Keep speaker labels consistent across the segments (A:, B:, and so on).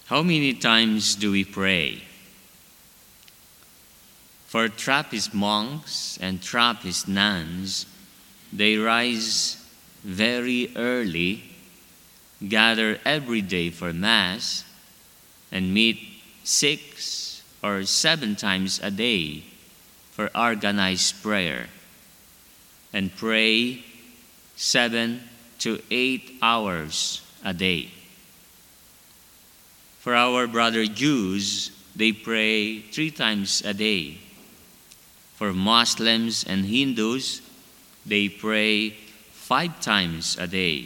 A: How many times do we pray? For Trappist monks and Trappist nuns, they rise very early, gather every day for Mass, and meet 6 or 7 times a day for organized prayer, and pray 7 to 8 hours a day. For our brother Jews, they pray 3 times a day. For Muslims and Hindus, they pray 5 times a day.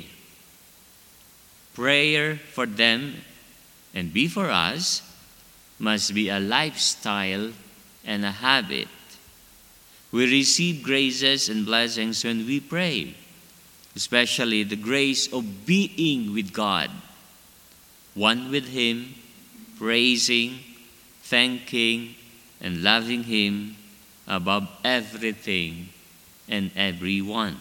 A: Prayer for them and for us must be a lifestyle and a habit. We receive graces and blessings when we pray, especially the grace of being with God, one with Him, praising, thanking, and loving Him above everything and everyone.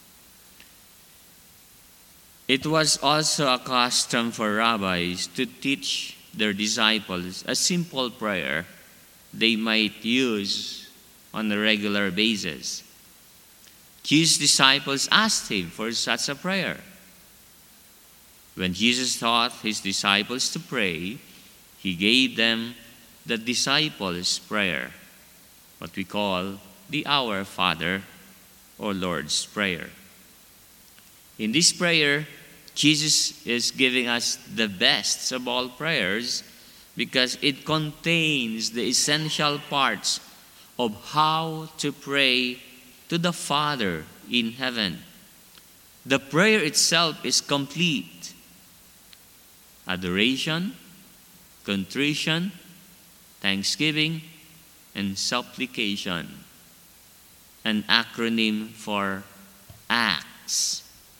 A: It was also a custom for rabbis to teach their disciples a simple prayer they might use on a regular basis. Jesus' disciples asked Him for such a prayer. When Jesus taught His disciples to pray, He gave them the disciples' prayer, what we call the Our Father or Lord's Prayer. In this prayer, Jesus is giving us the best of all prayers because it contains the essential parts of how to pray to the Father in heaven. The prayer itself is complete. Adoration, contrition, thanksgiving, and supplication. An acronym for ACTS.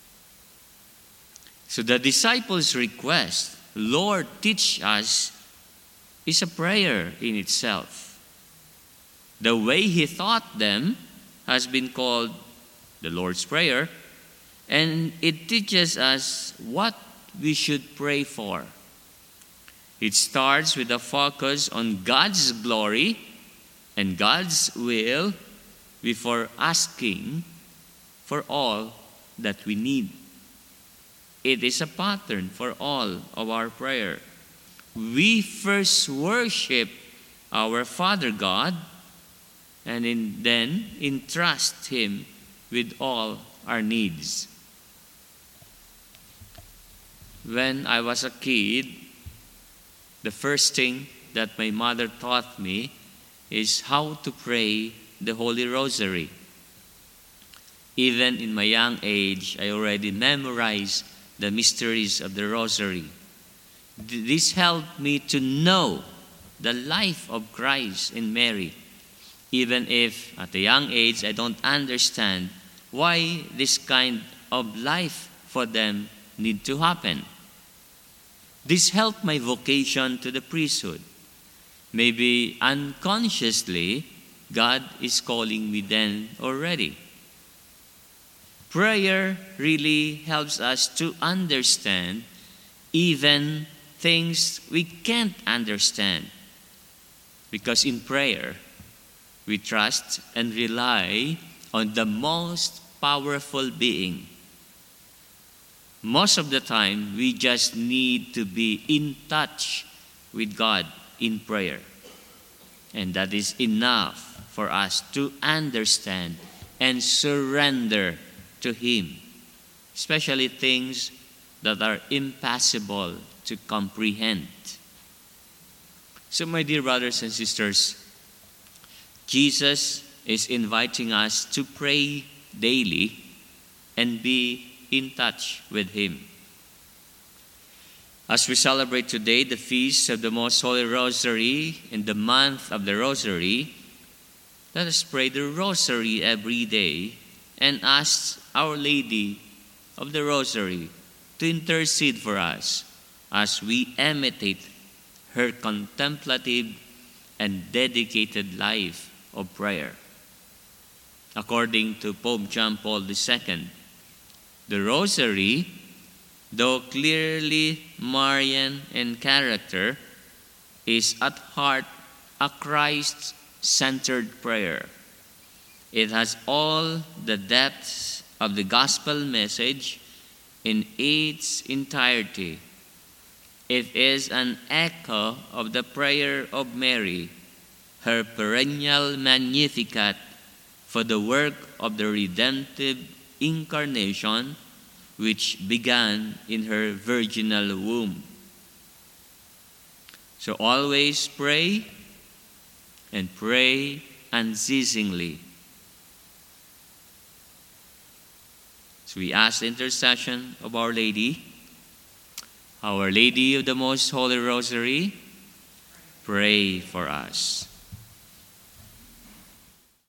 A: So the disciples' request, Lord, teach us, is a prayer in itself. The way He taught them has been called the Lord's Prayer, and it teaches us what we should pray for. It starts with a focus on God's glory and God's will before asking for all that we need. It is a pattern for all of our prayer. We first worship our Father God and then entrust Him with all our needs. When I was a kid, the first thing that my mother taught me is how to pray the Holy Rosary. Even in my young age, I already memorized the mysteries of the Rosary. This helped me to know the life of Christ and Mary, even if at a young age I don't understand why this kind of life for them need to happen. This helped my vocation to the priesthood. Maybe unconsciously, God is calling me then already. Prayer really helps us to understand even things we can't understand. Because in prayer, we trust and rely on the most powerful being. Most of the time, we just need to be in touch with God in prayer. And that is enough for us to understand and surrender to Him, especially things that are impossible to comprehend. So, my dear brothers and sisters, Jesus is inviting us to pray daily and be in touch with Him. As we celebrate today the feast of the Most Holy Rosary in the month of the Rosary, let us pray the Rosary every day and ask Our Lady of the Rosary to intercede for us as we imitate her contemplative and dedicated life of prayer. According to Pope John Paul II, the Rosary though clearly Marian in character, is at heart a Christ-centered prayer. It has all the depths of the gospel message in its entirety. It is an echo of the prayer of Mary, her perennial Magnificat for the work of the redemptive incarnation which began in her virginal womb. So always pray and pray unceasingly. So we ask the intercession of Our Lady. Our Lady of the Most Holy Rosary, pray for us.